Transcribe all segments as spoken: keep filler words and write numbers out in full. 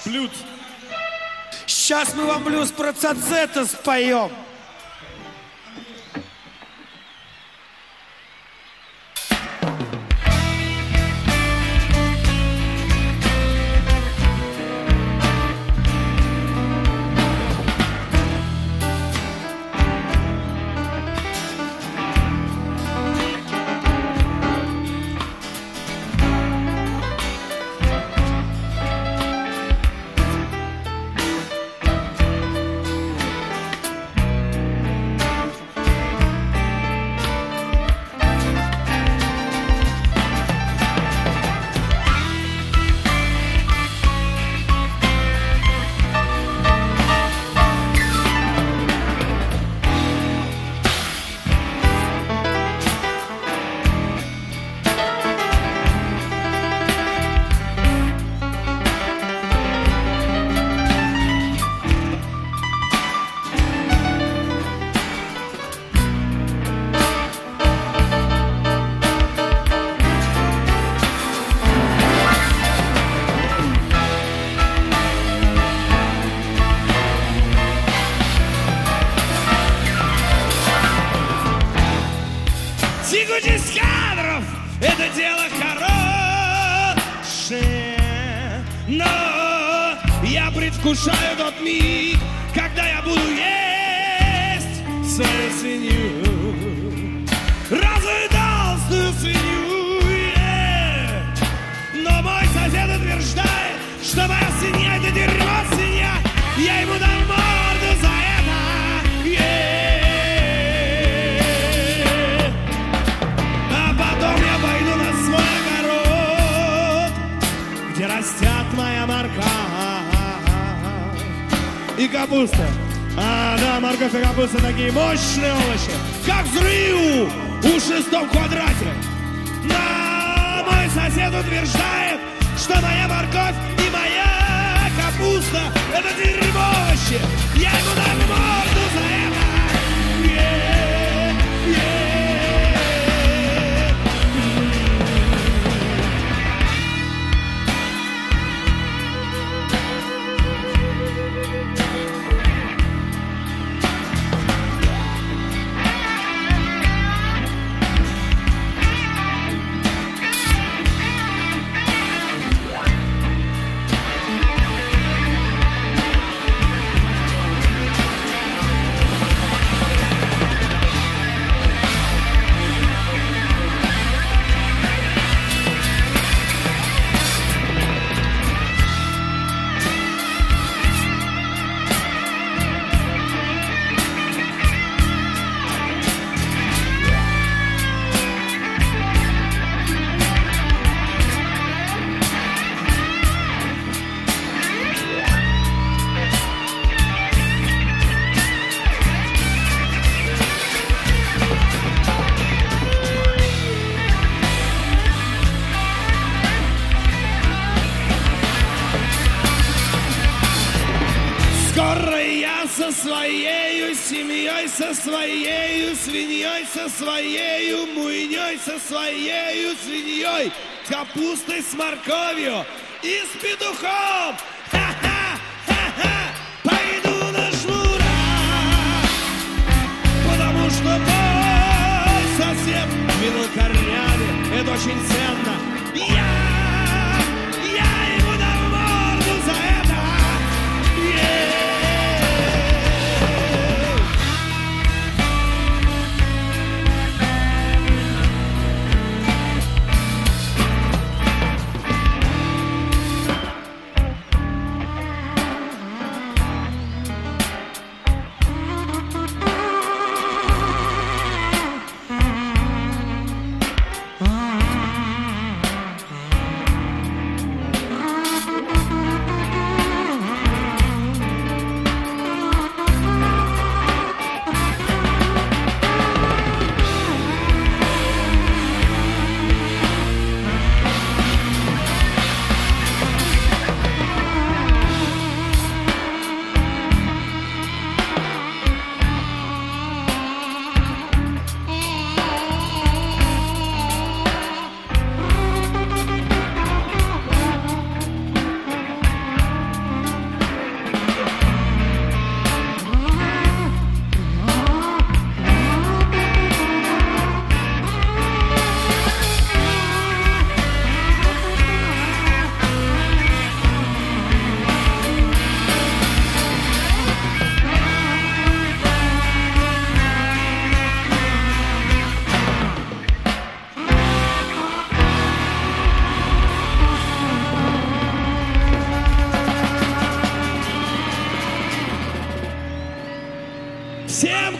блюз. Сейчас мы вам блюз про Цацета споем. Тягучесть кадров — это дело хорошее, но я предвкушаю тот миг, когда я буду есть свою свинью, разве толстую свинью, yeah. Но мой сосед утверждает, что моя свинья — это дерьмо свинья, я ему дам морду за это, yeah. Где растет моя морковь и капуста. А, да, морковь и капуста такие мощные овощи, как взрыв в шестом квадрате. Но мой сосед утверждает, что моя морковь и моя капуста — это дерьмо овощи. Я ему дам морду за это. Yeah, yeah. Скоро я со своею семьей, со своею свиньей, со своею муйней, со своею свиньей, капустой с морковью и с петухом. Ха-ха, ха-ха, пойду на жмурах, потому что мой сосед минул корнями, это очень ценно. Я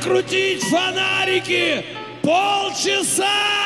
крутить фонарики полчаса.